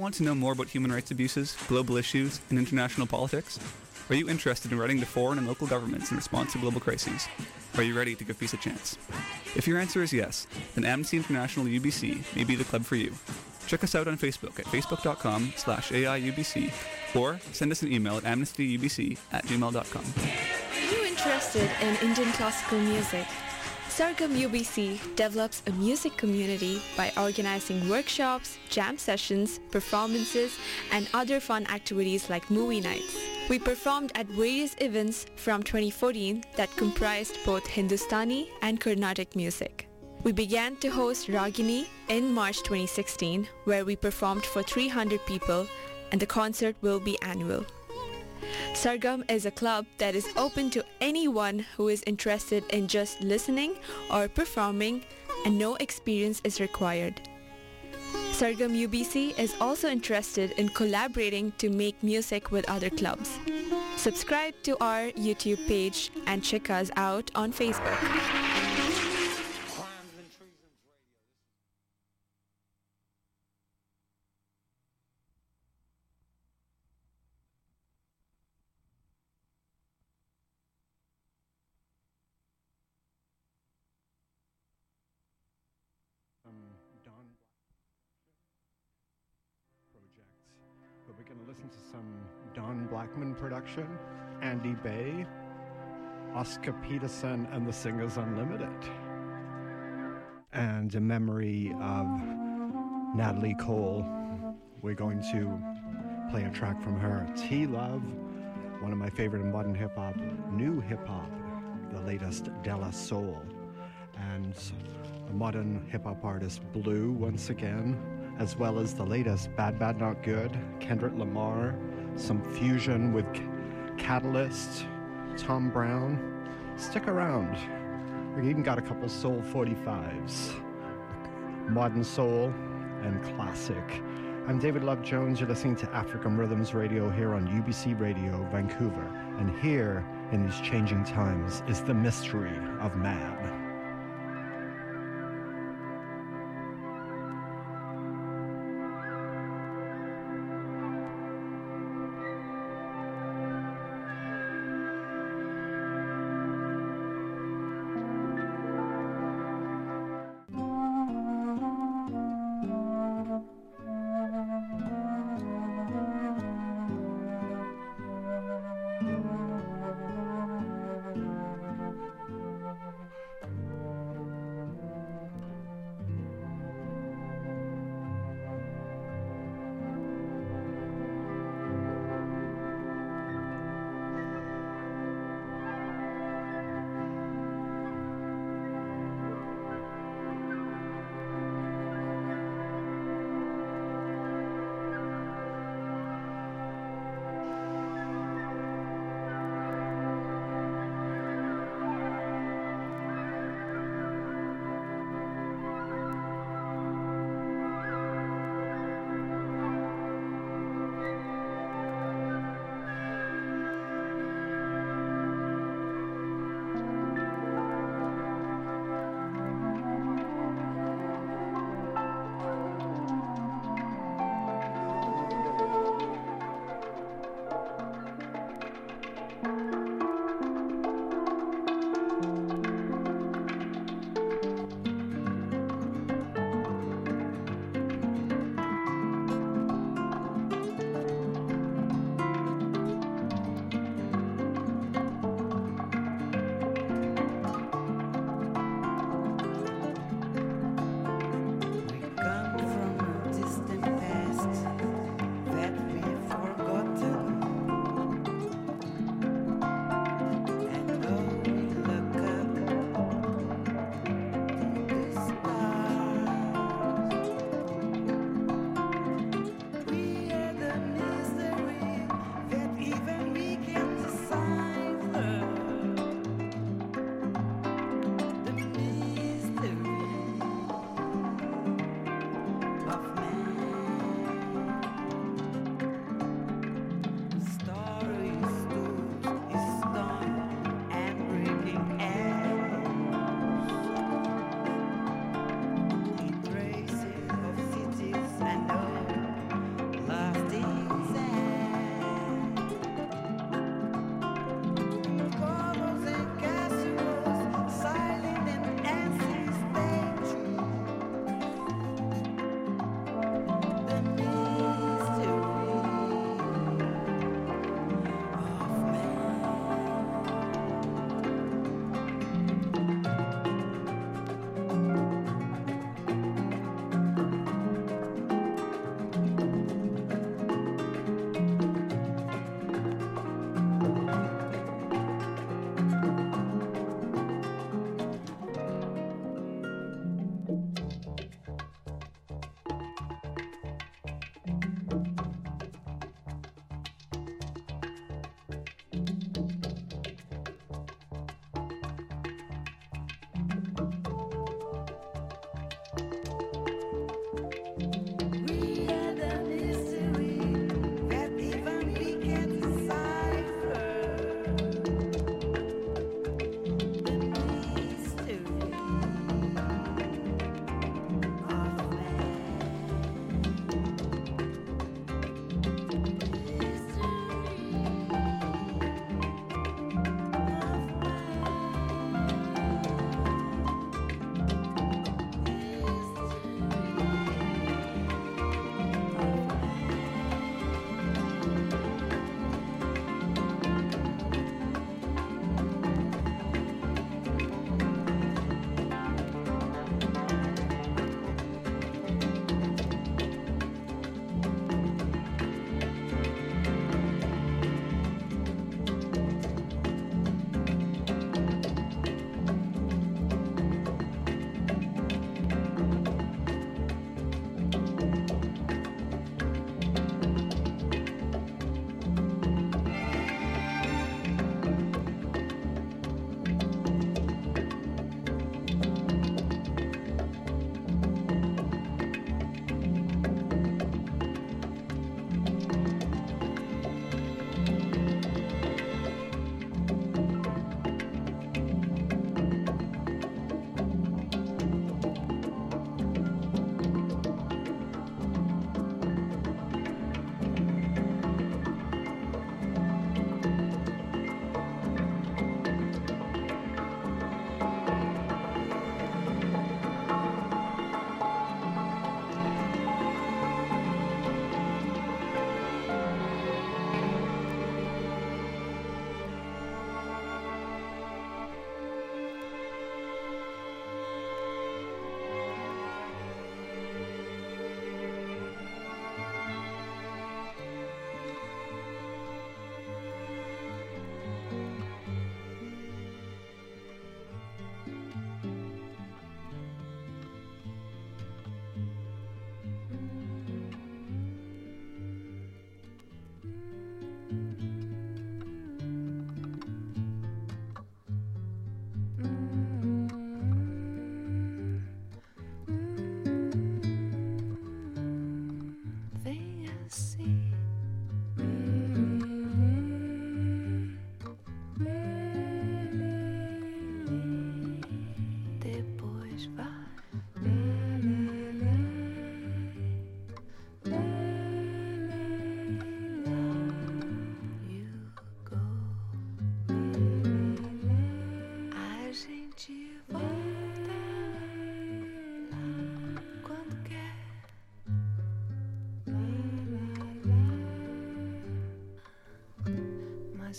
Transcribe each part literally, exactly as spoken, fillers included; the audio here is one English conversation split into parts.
want to know more about human rights abuses, global issues, and international politics? Are you interested in writing to foreign and local governments in response to global crises? Are you ready to give peace a chance? If your answer is yes, then Amnesty International U B C may be the club for you. Check us out on Facebook at facebook.com slash AIUBC or send us an email at amnestyubc at gmail dot com. Are you interested in Indian classical music? Sargam U B C develops a music community by organizing workshops, jam sessions, performances, and other fun activities like movie nights. We performed at various events from twenty fourteen that comprised both Hindustani and Carnatic music. We began to host Ragini in March twenty sixteen, where we performed for three hundred people, and the concert will be annual. Sargam is a club that is open to anyone who is interested in just listening or performing, and no experience is required. Sargam U B C is also interested in collaborating to make music with other clubs. Subscribe to our YouTube page and check us out on Facebook. But we're going to listen to some Don Blackman production, Andy Bay, Oscar Peterson and the Singers Unlimited. And in memory of Natalie Cole, we're going to play a track from her, T-Love, one of my favorite in modern hip-hop, new hip-hop, the latest Della Soul. And a modern hip-hop artist, Blue, once again, as well as the latest Bad Bad Not Good, Kendrick Lamar, some fusion with Catalyst, Tom Brown. Stick around. We even got a couple Soul forty-fives, modern soul and classic. I'm David Love Jones. You're listening to African Rhythms Radio here on U B C Radio, Vancouver. And here, in these changing times, is the mystery of man.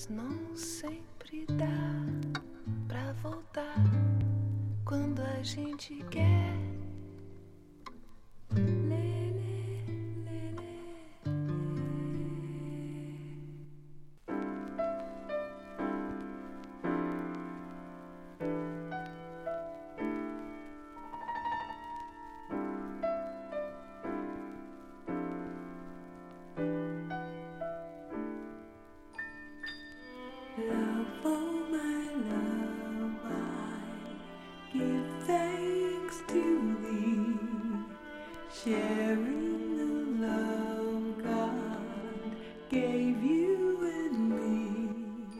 mas não sempre dá pra voltar quando a gente quer. Lê, lê, lê, lê. Love, oh my love, I give thanks to thee, sharing the love God gave you and me.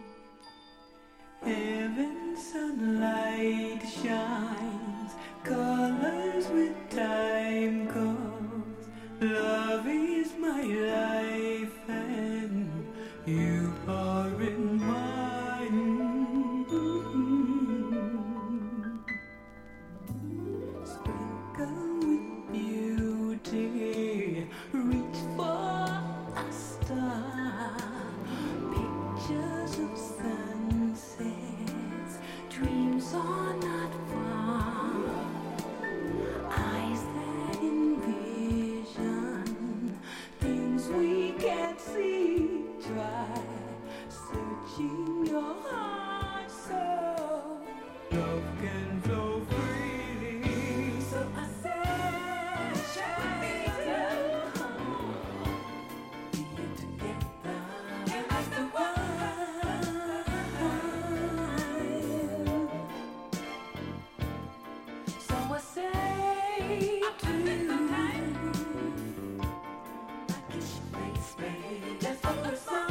Heaven sunlight shines, colors with time comes. Love is my life and you are in mine. Sprinkle with beauty, reach for a star. Pictures of sunsets, dreams are not far. Eyes that envision things we can't see. Try searching your heart so love can flow freely. So I said, shall we be together as the one? So I say to you, I kiss your face, baby, just for the sun.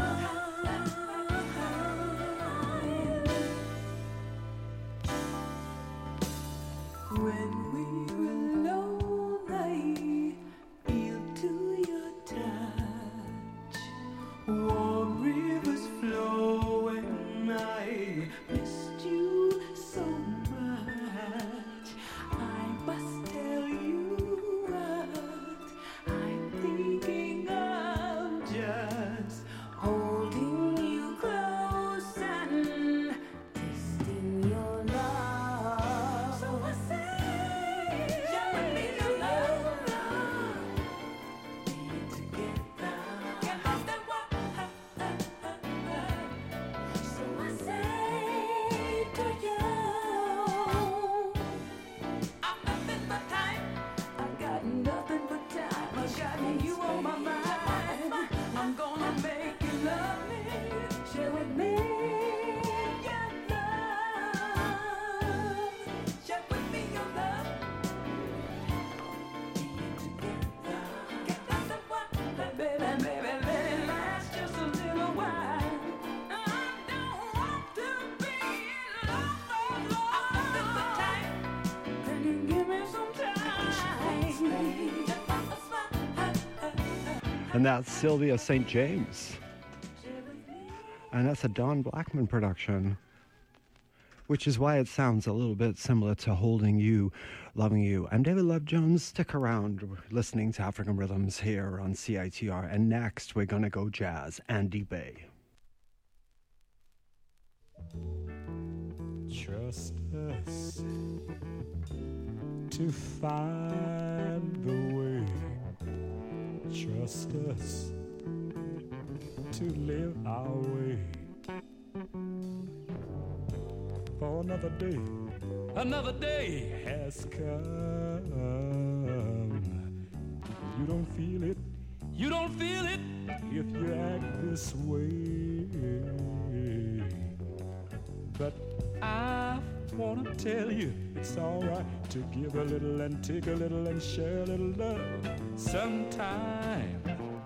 When we were alone, I yield to your touch. Warm rivers flow and I missed you so much. I must tell you what I'm thinking of, just holding you close and tasting your love. So I say, shall we be together? Be together. As the one. So I say to you, I've nothing but time. I've got nothing but time. I've got you on my mind. I'm gonna make you love me. Share with me your love. Share with me your love. Be together. As the one. Baby, baby, let it last just a little while. I don't want to be in love for long. I've nothing but time. Can you give me some time? And that's Sylvia Saint James. And that's a Don Blackman production, which is why it sounds a little bit similar to Holding You, Loving You. I'm David Love Jones. Stick around. We're listening to African Rhythms here on C I T R. And next, we're going to go jazz. Andy Bay. Trust us to find the way. Trust us to live our way. For another day, another day has come. You don't feel it, you don't feel it if you act this way. But I wanna tell you it's alright to give a little and take a little and share a little love sometime.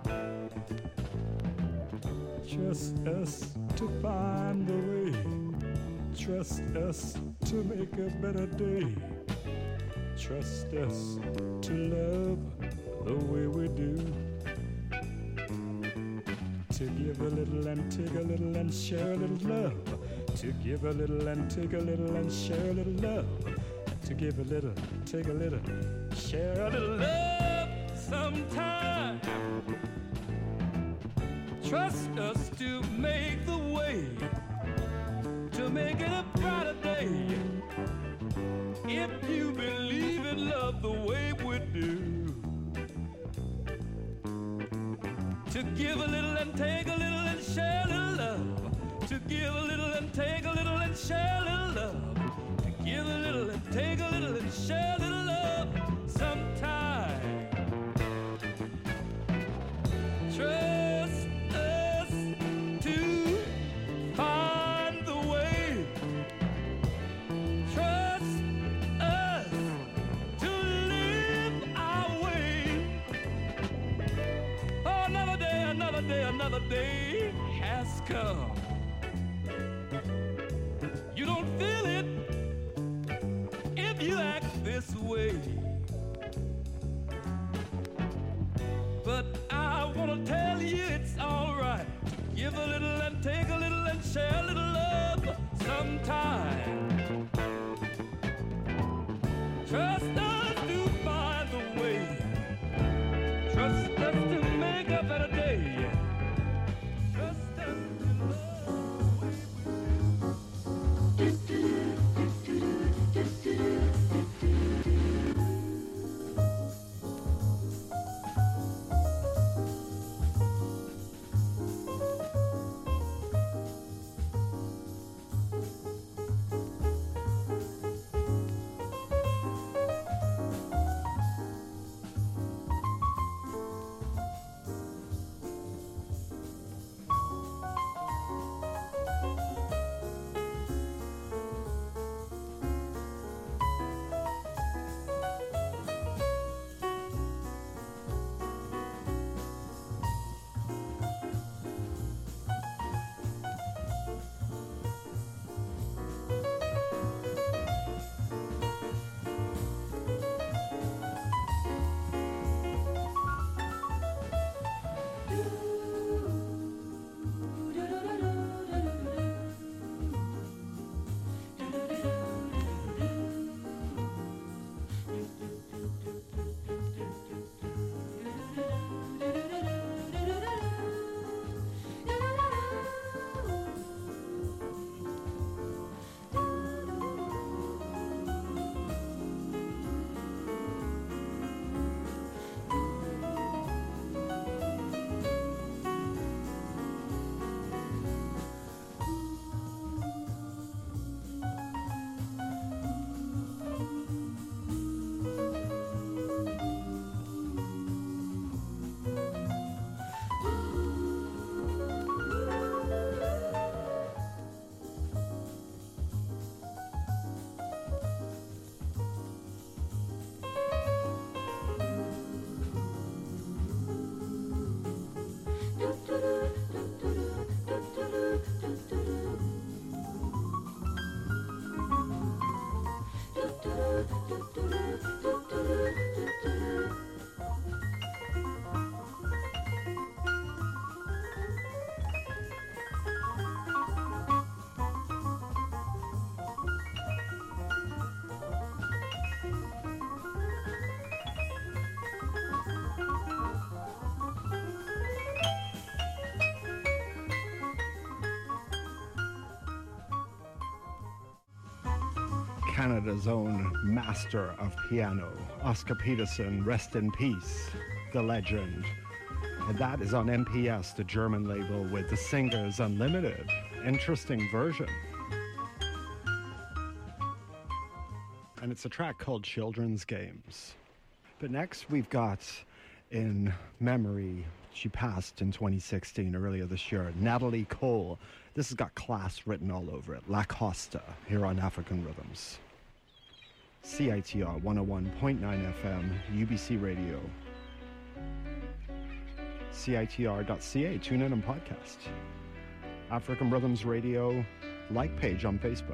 Trust us to find the way. Trust us to make a better day. Trust us to love the way we do. To give a little and take a little and share a little love. To give a little and take a little and share a little love. To give a little, take a little, share a little love sometime. Trust us to make the way, to make it a brighter day. If you believe in love the way we do, to give a little and take a little and share a little love, to give a little and take a little and share a little love, to give a little and take a little and share a little love sometime. Trust us to find the way. Trust us to live our way. Oh, another day, another day, another day has come. You don't feel it if you act this way. But I wanna tell you it's alright to give a little and take a little and share a little love sometime. Trust us to find the way. Trust us to make a better day. Trust us to love the way we do. Canada's own master of piano, Oscar Peterson, rest in peace, the legend. And that is on M P S, the German label, with the Singers Unlimited. Interesting version. And it's a track called Children's Games. But next we've got, in memory, she passed in twenty sixteen, earlier this year, Natalie Cole. This has got class written all over it. La Costa, here on African Rhythms. C I T R one oh one point nine F M, U B C Radio. C I T R dot C A, tune in and podcast. African Rhythms Radio like page on Facebook.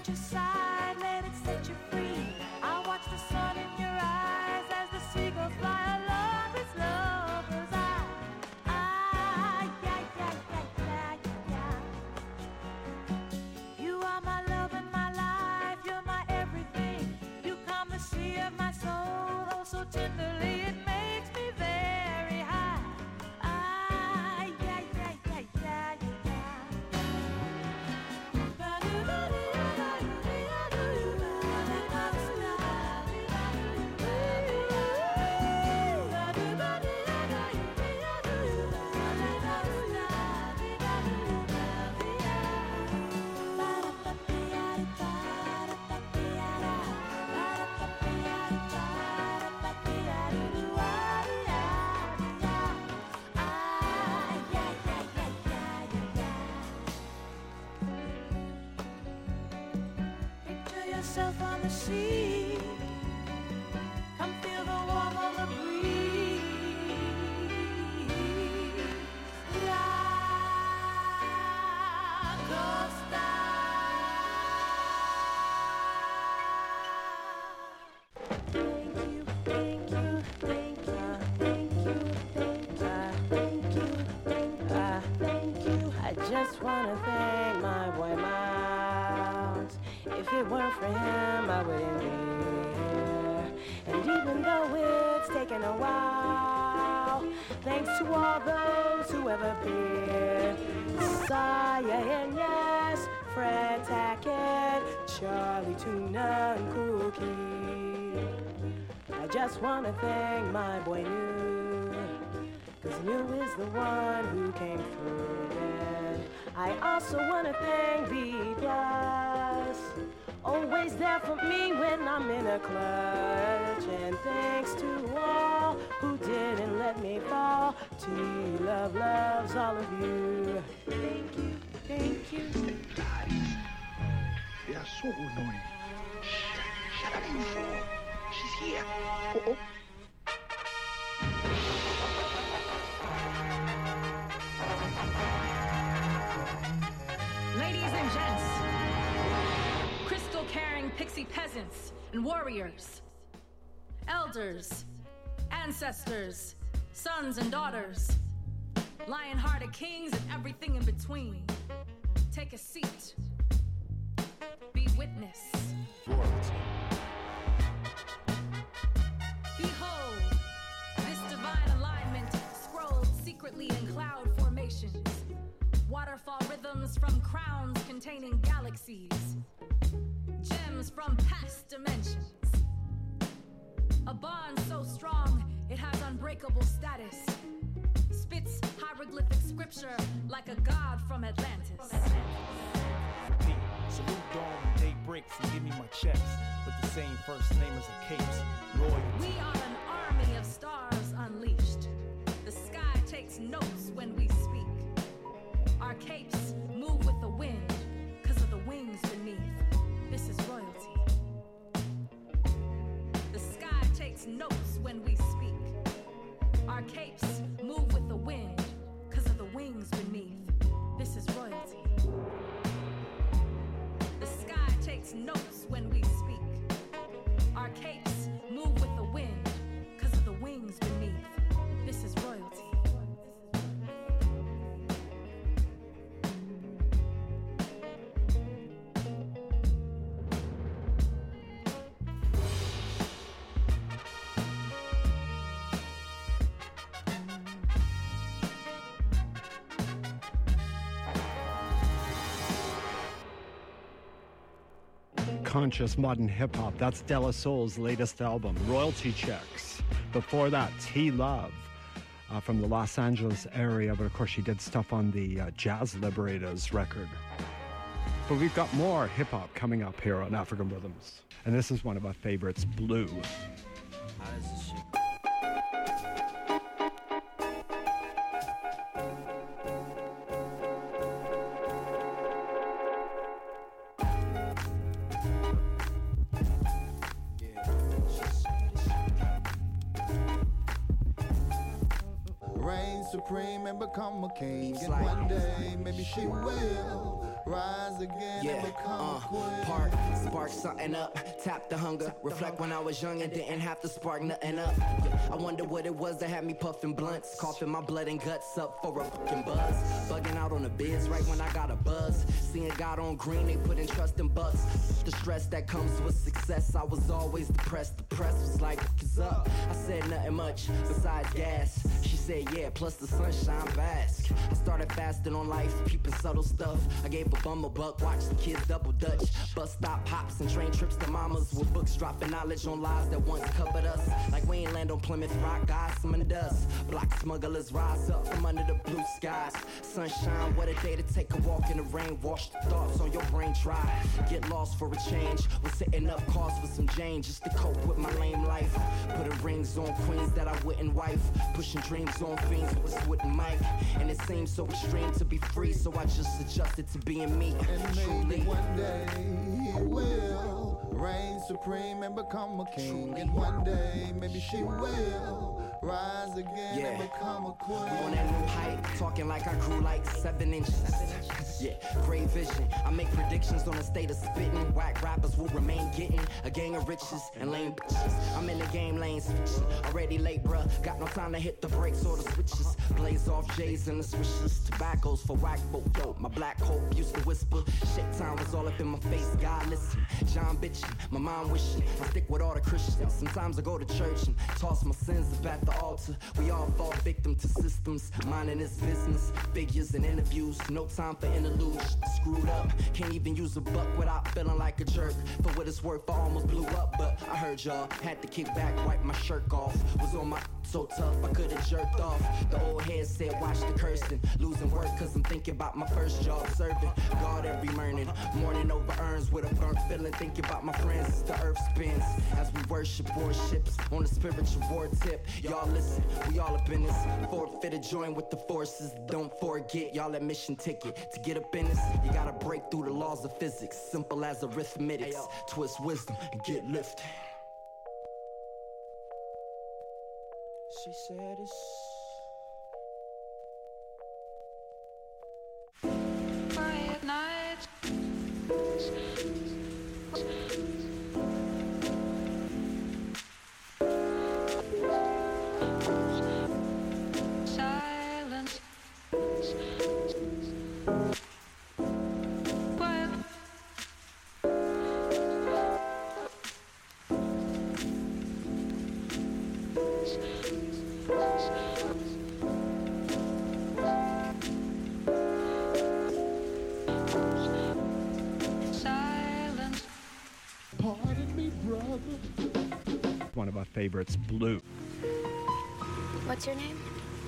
your side, let it set you free. I'll watch the sun in your eyes as the seagulls fly along this lover's eye. Ah, yeah, yeah, yeah, yeah, yeah. You are my love and my life, you're my everything. You calm the sea of my soul, oh so tenderly it makes me very high. Ah, yeah, yeah, yeah, yeah, Picture yourself on the sea. Come feel the warmth of the breeze. La Costa. Thank you, thank you, thank you, thank you, thank you, thank you, thank you, thank you. I just wanna thank my boy Miles. If it weren't for him, I wouldn't be here. And even though it's taken a while, thanks to all those who have appeared. Saya and yes, Fred Tackett, Charlie Tuna and Cookie. I just wanna thank my boy New, cause New is the one who came through then. I also wanna thank B Plus, always there for me when I'm in a clutch. And thanks to all who didn't let me fall. T Love loves all of you. Thank you, thank you. They are so annoying. Shut, shut up, you fool. She's here. Oh, oh. Ladies and gents, crystal-carrying pixie peasants and warriors, elders, ancestors, sons and daughters, lion-hearted kings and everything in between. Take a seat. Be witness. Behold, this divine alignment scrolled secretly in cloud formations. Waterfall rhythms from crowns containing galaxies. Gems from past dimensions. A bond so strong, it has unbreakable status. Spits hieroglyphic scripture like a god from Atlantis. P. Salute dawn when day breaks and give me my checks with the same first name as the Capes. Royalty. We are an army of stars unleashed. The sky takes notes when we speak. Our capes move with the wind, cause of the wings beneath. This is royalty. The sky takes notes when we speak. Our capes move with the wind, cause of the wings beneath. This is royalty. The sky takes notes when we speak. Our capes move with the wind, cause of the wings beneath. This is royalty. Conscious modern hip hop. That's De La Soul's latest album, Royalty Checks. Before that, T Love uh, from the Los Angeles area, but of course she did stuff on the uh, Jazz Liberators record. But we've got more hip hop coming up here on African Rhythms, and this is one of our favorites, Blue. How does this shit Reign supreme and become a king. Beats And like- one day, maybe she will. rise again Yeah, and become uh, a queen. park, spark something up, tap the hunger, reflect when I was young and didn't have to spark nothing up. Yeah, I wonder what it was that had me puffing blunts, coughing my blood and guts up for a fucking buzz, bugging out on the biz right when I got a buzz, seeing God on green, they put in trust in bucks, the stress that comes with success, I was always depressed, the press was like, what's up? I said nothing much besides gas, she said yeah, plus the sunshine bask, I started fasting on life, peeping subtle stuff, I gave a bum a buck, watched the kids double dutch, bus stop hops and train trips to mamas, with books dropping knowledge on lies that once covered us, like we ain't land on Plymouth Rock, guys, some in the dust, black smugglers rise up from under the blue skies, sunshine, what a day to take a walk in the rain, wash the thoughts on your brain dry, get lost for a change, was setting up cars for some Jane, just to cope with my lame life, putting rings on queens that I wouldn't wife, pushing dreams on fiends with a wooden mic, and it seems so extreme to be free, so I just adjusted to being me, And truly. maybe one day he will reign supreme and become a king. And one day maybe she will rise again Yeah. and become a queen. On that new height, talking like I grew like seven inches. Yeah, great vision. I make predictions on the state of spitting. Whack rappers will remain getting a gang of riches and lame bitches. I'm in the game lane switching. Already late, bruh. Got no time to hit the brakes or the switches. Blaze off J's and the swishes. Tobaccos for whack folk. Yo, my black hope used to whisper. Shit time was all up in my face. God listen. John bitching. My mom wishing. I stick with all the Christians. Sometimes I go to church and toss my sins up at the altar. We all fall victim to systems. Minding this business. Figures and interviews. No time for interludes. Screwed up. Can't even use a buck without feeling like a jerk. For what it's worth, I almost blew up. But I heard y'all. Had to kick back, wipe my shirt off. Was on my so tough, I could've jerked off. The old head said, watch the cursing. Losing work cause I'm thinking about my first job serving. God every morning. Morning over urns with a burnt feeling. Thinking about my friends as the earth spins. As we worship warships on the spiritual war tip. Y'all listen, we all up in this. Forfeit to join with the forces. Don't forget, y'all admission ticket. To get up in this, you gotta break through the laws of physics. Simple as arithmetics. Twist wisdom and get lifted. She said it's Quiet nights. Silence. Quiet. Silence. Pardon me, brother. One of our favorites, Blue. What's your name?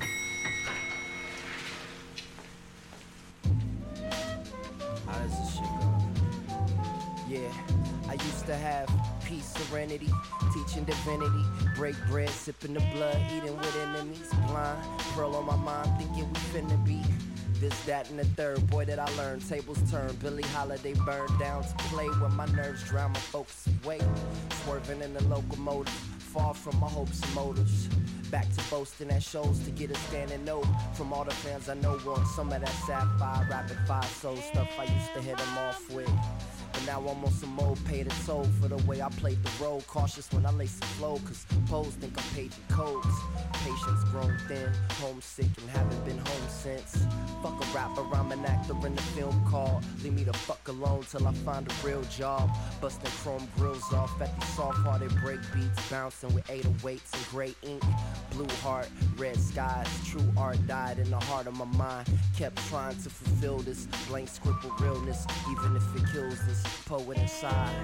How does this shit go? Yeah, I used to have peace, serenity, teaching divinity, break bread, sipping the blood, eating with enemies, blind, pearl on my mind, thinking we finna be this, that, and the third. Boy, that I learned, tables turn, Billie Holiday burned down to play when my nerves drown my focus away, swerving in the locomotive, far from my hopes and motives. Back to boasting at shows to get a standing note from all the fans I know want some of that sapphire, rapid fire soul stuff I used to hit them off with. But now I'm on some old paid a toll for the way I played the role. Cautious when I lace the flow, cause pros think I'm paging codes. Patience grown thin, homesick and haven't been home since. Fuck a rapper, I'm an actor in the film called Leave Me the Fuck Alone Till I Find a Real Job. Busting chrome grills off at these soft-hearted break beats, bouncing with eight oh eights and gray ink. Blue heart, red skies, true art died in the heart of my mind. Kept trying to fulfill this blank script of realness, even if it kills this poet inside.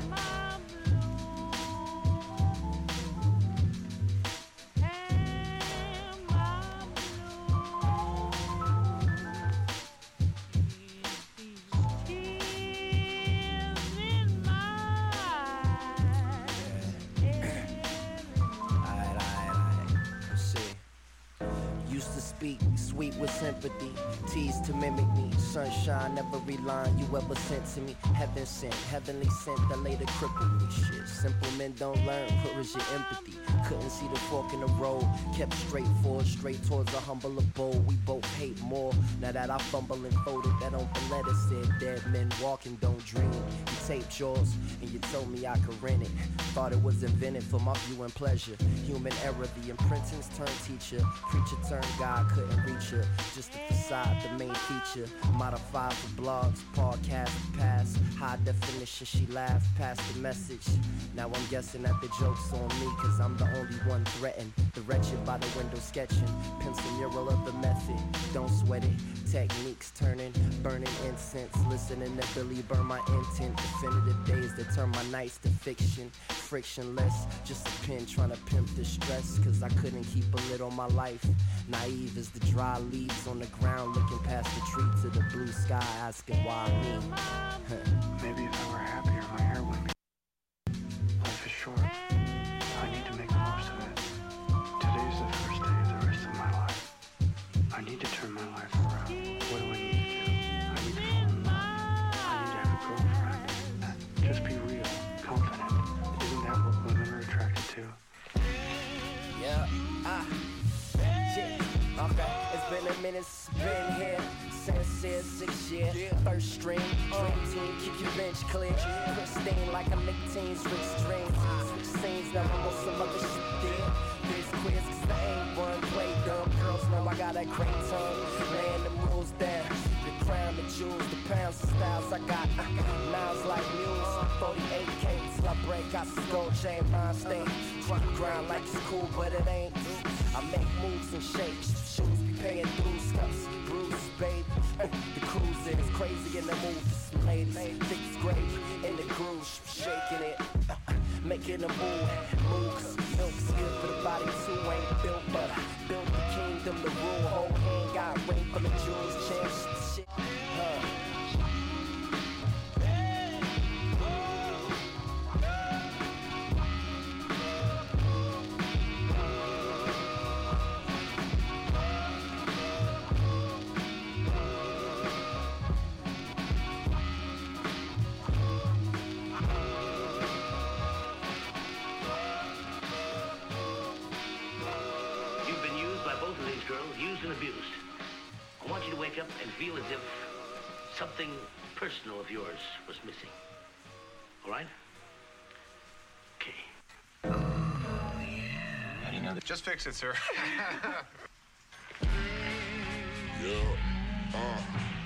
speak, sweet with sympathy, tease to mimic me. Sunshine, every line you ever sent to me. Heaven sent, heavenly sent that later crippled me. Shit, simple men don't learn, where is your empathy? Couldn't see the fork in the road, kept straight forward, straight towards a humble abode. We both hate more, now that I fumble and folded. That on the letter said, dead men walking don't dream. You taped yours, and you told me I could rent it. Thought it was invented for my view and pleasure. Human error, the imprintings turned teacher. Preacher turned God, couldn't reach her. Just the facade, the main feature. Modified for blogs, podcast, pass. High definition, she laughed past the message. Now I'm guessing that the joke's on me, cause I'm the only one threatened. The wretched by the window sketching. Pencil mural of the method, don't sweat it. Techniques turning, burning incense. Listening to Billy burn my intent. Definitive days that turn my nights to fiction. Frictionless, just a pen trying to pimp the stress. Cause I couldn't keep a lid on my life. Naive as the dry leaves on the ground. Looking past the tree to the blue sky, asking why me. Maybe if I were happier, my hair wouldn't be. Life is short. I need to make the most of it. Today's the first day of the rest of my life. I need to turn my life around. What do I need to do? I need to fall in love. I need to have a girlfriend. Just be real, confident. Isn't that what women are attracted to? Yeah, ah, yeah, okay. It's been a minute since been here. Since it's six years, first string, dream team, keep your bench clear. Pristine like a nicotines, rich dreams. Switch scenes, never want some other shit there. This quiz, cause they ain't one play dumb. Girls know I got that great tongue. Laying the rules down. The crown, the jewels, the pounds, the styles I got. Uh, Miles like mules, forty-eight K till I break out the gold chain, mind state. Drop ground like it's cool, but it ain't. I make moves and shakes. Shoes be paying through stuffs. Bruce, baby. Uh, the cruise is crazy in the moves. Ladies, thick as gravy in the groove. Shaking it. Uh, making a move. Moves. Milk's good for the body too. Ain't built, but I built the kingdom, the rule. Whole hand got ring for the jewels. Changed shit. Huh. Used and abused. I want you to wake up and feel as if something personal of yours was missing. All right? Okay. How do you know that? Just fix it, sir. Yeah. Uh.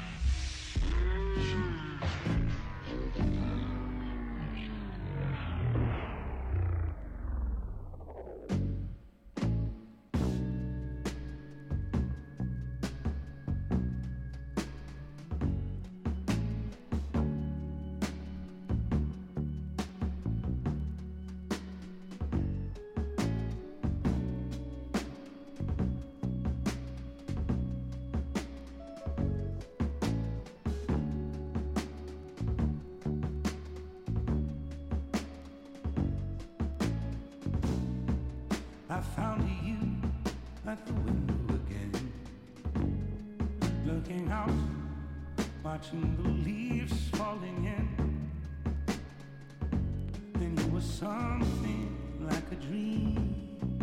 I found you at the window again, looking out, watching the leaves falling in. Then you were something like a dream.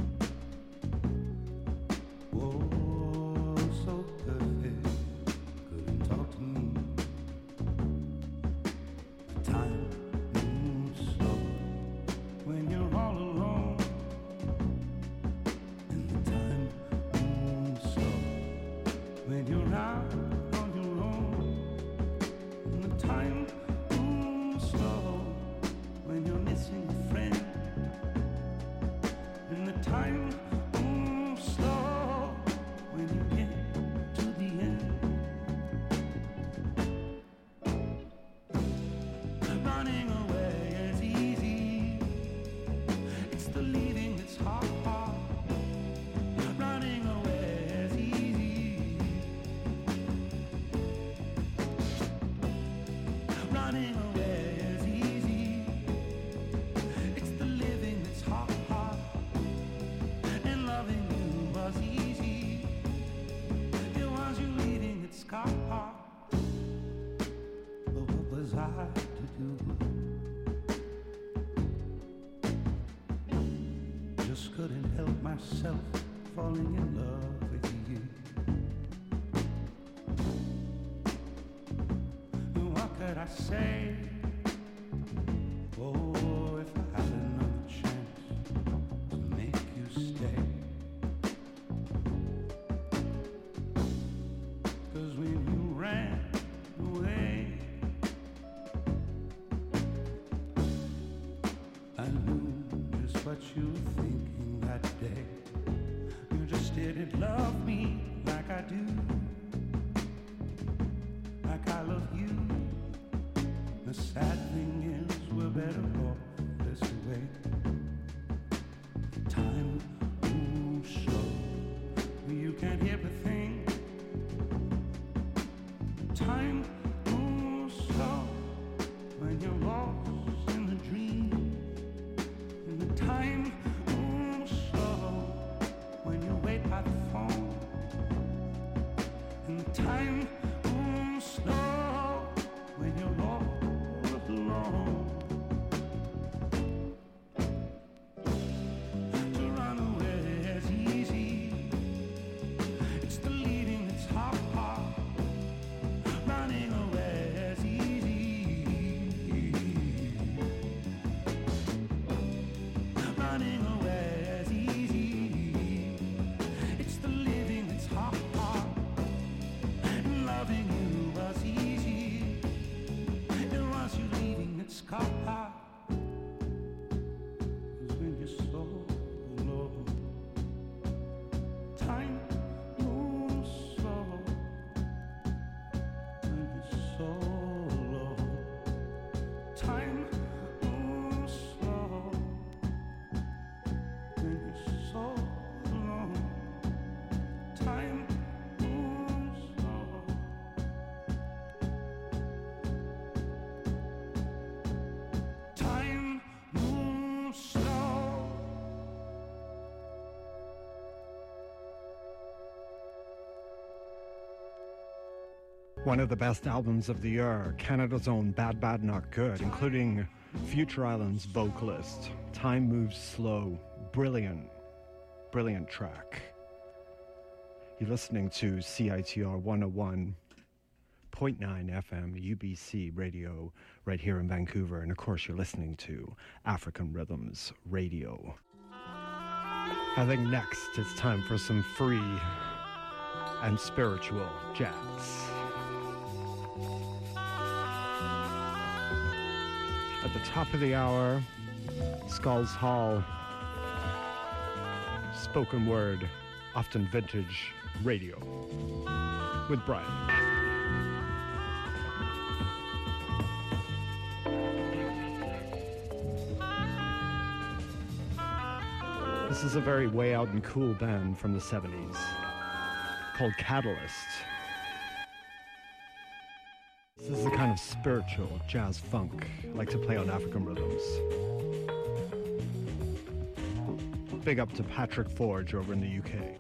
Oh, so perfect, couldn't talk to me. Time moves slow when you're all alone. When you're out on your own, and the time moves slow. When you're missing a friend, and the time moves slow. When you get to the end, running away is easy. It's the leaving that's hard. Running away is easy. Running away is easy. It's the living that's hard, hard. decide to do. Just couldn't help myself falling in love with you. What could I say? Oh, if I had another chance to make you stay. 'Cause when you ran away, I knew just what you were thinking that day. You just didn't love me like I do, like I love you. The sad thing is we're better off this way. Time moves slow, you can't hear a thing. Time moves slow when you're lost in the dream. And the time moves slow when you wait by the phone. And the time moves slow when you're lost alone. To run away is easy. It's the leaving that's hard. Running away is easy. Running away is easy. It's the living that's hard. And loving you was easy. It was you leaving that's hard. 'Cause when you're so alone, time moves slow. When you're so alone, time moves slow. When you're so alone, time moves slow. Time moves slow. One of the best albums of the year, Canada's own Bad Bad Not Good, including Future Island's vocalist. Time Moves Slow. Brilliant, brilliant track. You're listening to C I T R one oh one point nine F M U B C radio right here in Vancouver. And of course, you're listening to African Rhythms Radio. I think next it's time for some free and spiritual jazz. At the top of the hour, Skulls Hall, spoken word, often vintage radio with Brian. This is a very way out and cool band from the seventies called Catalyst. This is the kind of spiritual jazz funk I like to play on African Rhythms. Big up to Patrick Forge over in the U K.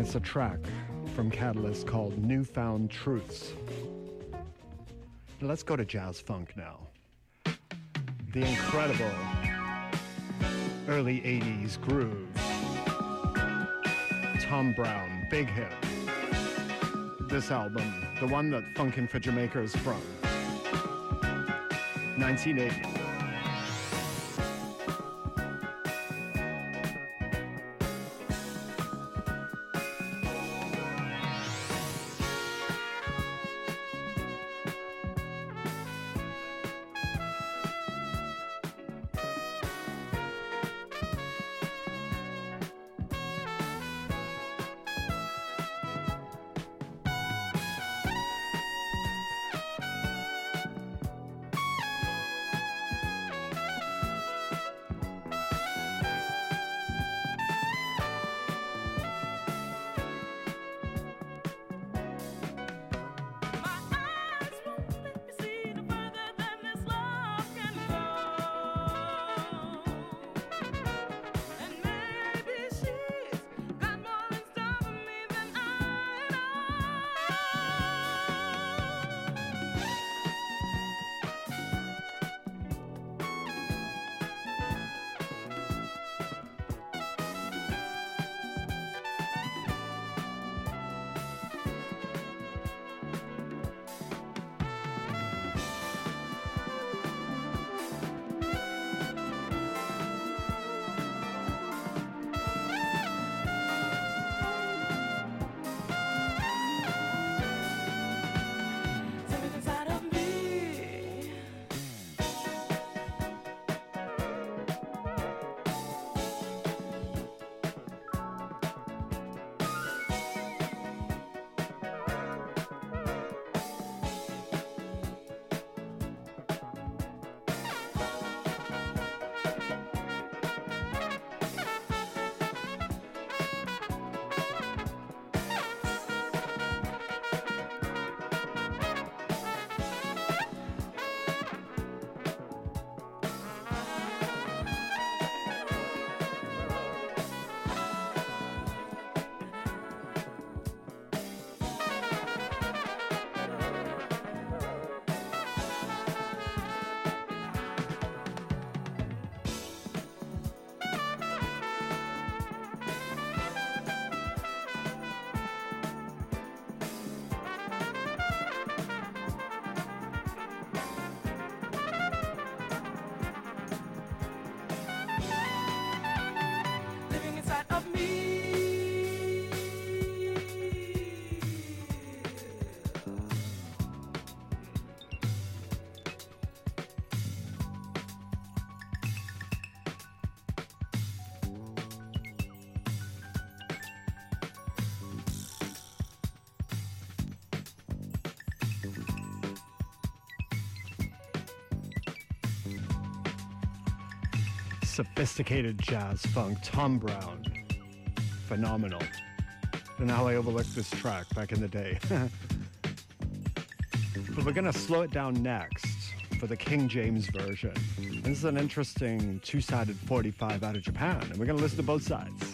It's a track from Catalyst called Newfound Truths. Let's go to jazz funk now. The incredible early eighties groove. Tom Brown, big hit. This album, the one that Funkin' for Jamaica is from. nineteen eighty. Sophisticated jazz funk, Tom Brown. Phenomenal. And how I overlooked this track back in the day. But we're gonna slow it down next for the King James version. This is an interesting two-sided forty-five out of Japan, and we're gonna listen to both sides.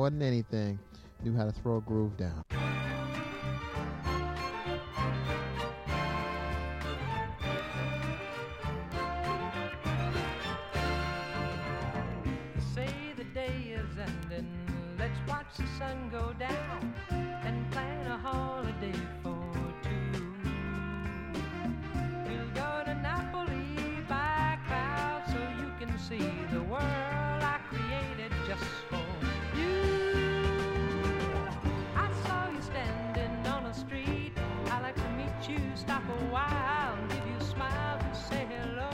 more than anything, knew how to throw a groove down. Say the day is ending, let's watch the sun go down and plan a holiday for two. We'll go to Napoli by cloud so you can see the world I created just for you. I saw you standing on the street, I like to meet you, stop a while and give you a smile to say hello.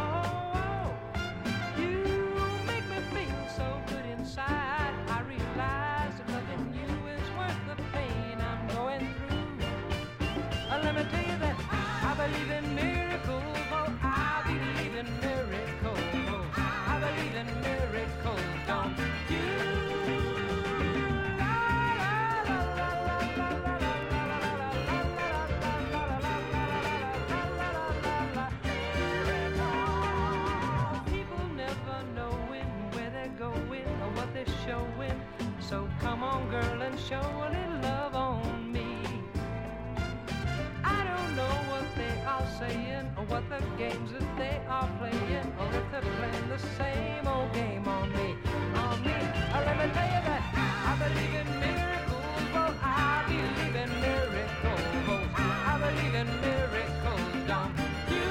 So good inside, I realize that loving you is worth the pain I'm going through. Uh, let me tell you that I believe in miracles, oh, I believe in miracles. I believe in miracles, don't you? People never know where they're going or what they're showing. So come on, girl, and show a little love on me. I don't know what they are saying or what the games that they are playing, or if they're playing the same old game on me, on me. Uh, let me tell you that I believe in miracles, well, I believe in miracles. I believe in miracles, don't you?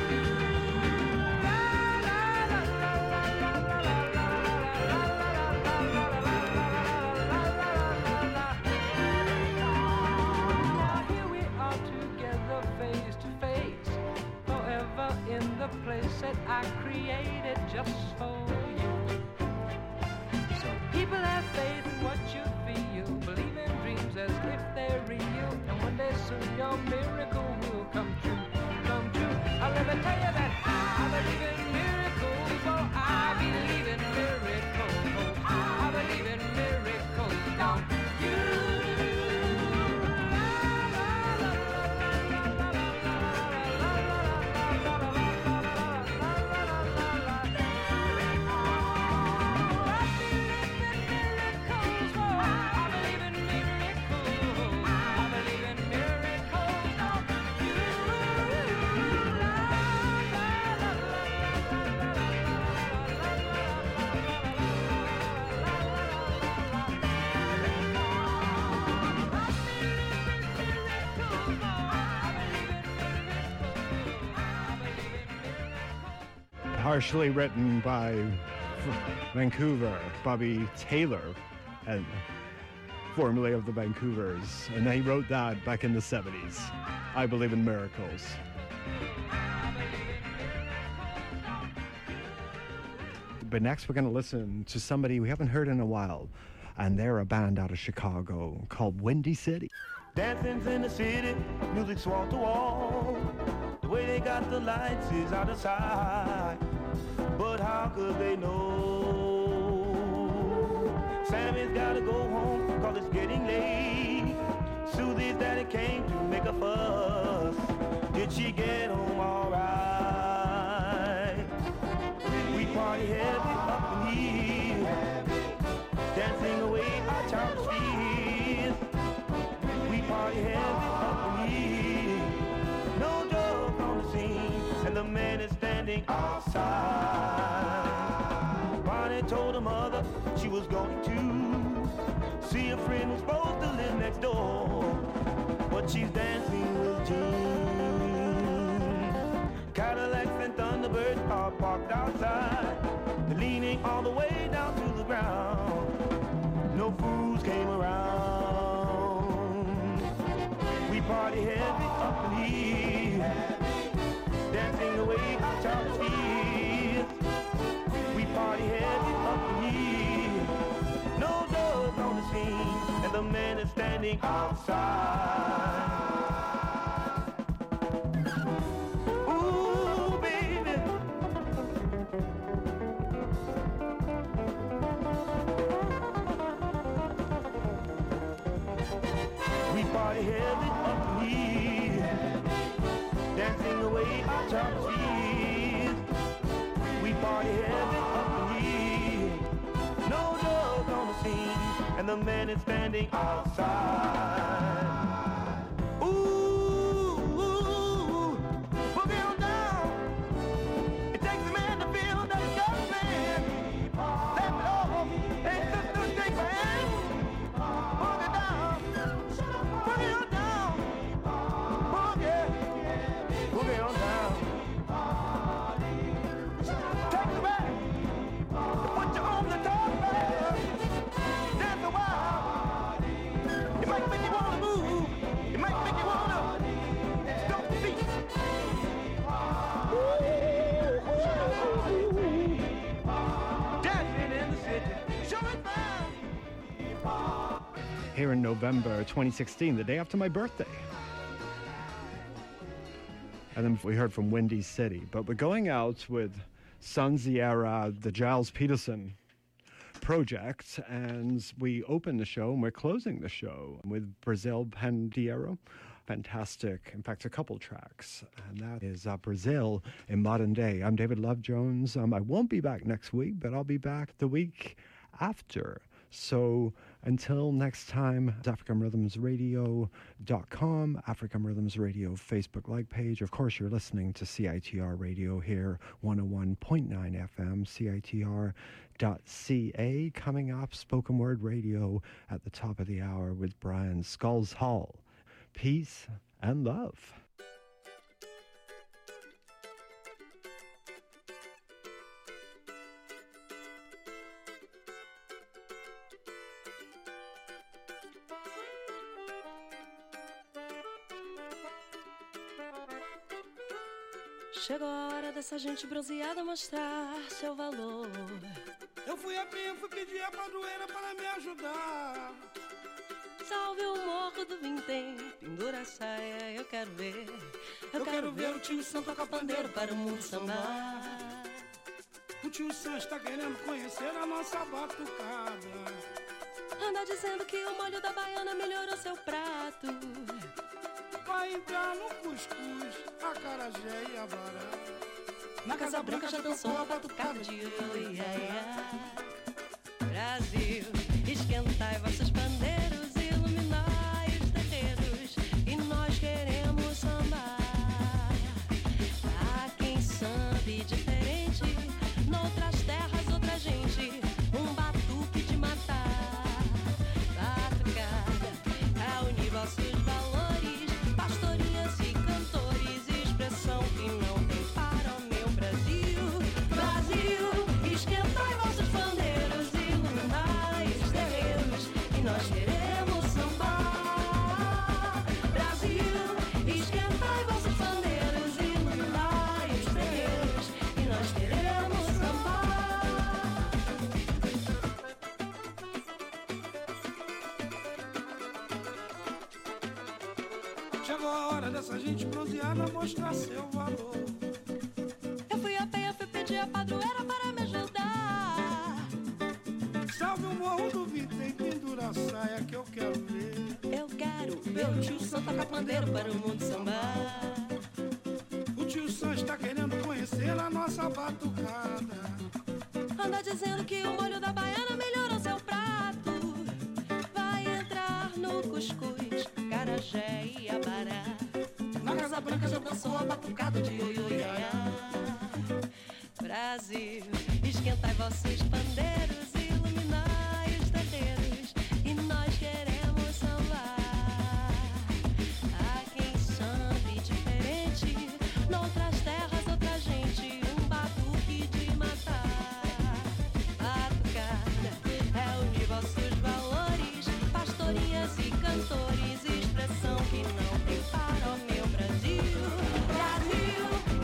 In the place that I created just for you. So people have faith in what you feel, believe in dreams as if they're real, and one day soon your miracle will come true, come true. Uh, let me tell you that I believe in miracles, oh, I believe in miracles, oh, I believe in miracles, don't you? Partially written by Vancouver, Bobby Taylor, and formerly of the Vancouvers, and he wrote that back in the seventies. I Believe in Miracles. But next we're going to listen to somebody we haven't heard in a while, and they're a band out of Chicago called Windy City. Dancing's in the city, music's wall to wall. The way they got the lights is out of sight. But how could they know? Sammy's gotta go home, cause it's getting late. Susie's daddy came to make a fuss. Did she get home alright? We party heavy up in here, dancing away our childish fears. We party heavy up in here, no drugs on the scene, and the man is standing outside. Bonnie told her mother she was going to see a friend who's supposed to live next door, but she's dancing with June. Cadillacs and Thunderbirds are parked outside, they're leaning all the way down to the ground. No fools came around. We party heavy up in here, dancing away our childish fears. We party heavy up in here, no dogs on the scene, and the man is standing outside. Ooh, baby. We party heavy up in here, dancing away our childish fears. We party heavy up in here, no dogs on the scene, and the man is standing outside. Ooh, ooh, ooh, boogie on down. It takes a man to feel that he's got a man. Step it off, hey sister, take my hand. Boogie down, boogie on down. Boogie, boogie on down. Take the back, put you on the top, man. Dance a while. It might make you wanna move. It might make you wanna stomp your feet. Dancing in the city, sure is fun. Here in November twenty sixteen, the day after my birthday. And then we heard from Windy City. But we're going out with Sanziera, the Giles Peterson project, and we open the show and we're closing the show with Brazil Pandeiro. Fantastic, in fact, a couple tracks, and that is uh, Brazil in modern day. I'm David Love Jones. Um, I won't be back next week, but I'll be back the week after. So until next time, African Rhythms Radio dot com, African Rhythms Radio Facebook like page. Of course, you're listening to C I T R Radio here, one oh one point nine F M, C I T R dot C A. Coming up, spoken word radio at the top of the hour with Brian Skulls Hall. Peace and love. Chegou a hora dessa gente bronzeada mostrar seu valor. Eu fui a pé, fui pedir a padroeira para me ajudar. Salve o morro do vintém, pendura a saia, eu quero ver. Eu, Eu quero, quero ver ver o tio Sam tocar pandeiro para o mundo sambar. O tio Sam está querendo conhecer a nossa batucada. Anda dizendo que o molho da baiana melhorou seu prato. Vai entrar no cuscuz, acarajé e abará. Na Casa Branca já dançou a batucada de Iaiá. Brasil, esquentai vossos pandeiros, iluminai os terreiros, e nós queremos sambar. Há quem sambe diferente, noutras terras outra gente, um batuque de matar. Batucada é unir vossos valores, pastorinhas e cantores, expressão que não tem para o meu Brasil. Brasil, esquentai vossos pandeiros, iluminai os terreiros, e nós queremos sambar. Brasil, esquentai vossos pandeiros, iluminai os terreiros, e nós queremos sambar. Chegou a hora dessa gente bronzeada mostrar seu valor. Eu fui a pé, eu fui pedir a padroeira para me ajudar. Salve o morro do vintém, pendura a saia que eu quero ver. Eu quero ver o tio Sam tocar pandeiro para o mundo sambar. O tio Sam está querendo conhecer a nossa batucada. Anda dizendo que o molho da baiana melhorou seu prato. Vai entrar no cuscuz, acarajé e abará. Na Casa Branca já dançou a batucada de Iaiá. Brasil, esquentai vossos pandeiros, iluminai os terreiros, e nós queremos sambar. Há quem sambe diferente, noutras terras outra gente, um batuque de matar. Batucada é unir vossos valores, pastorinhas e cantores, expressão que não tem para o meu Brasil. Brasil,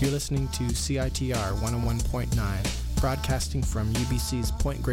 You're listening to C I T R one oh one point nine, broadcasting from U B C's Point Grey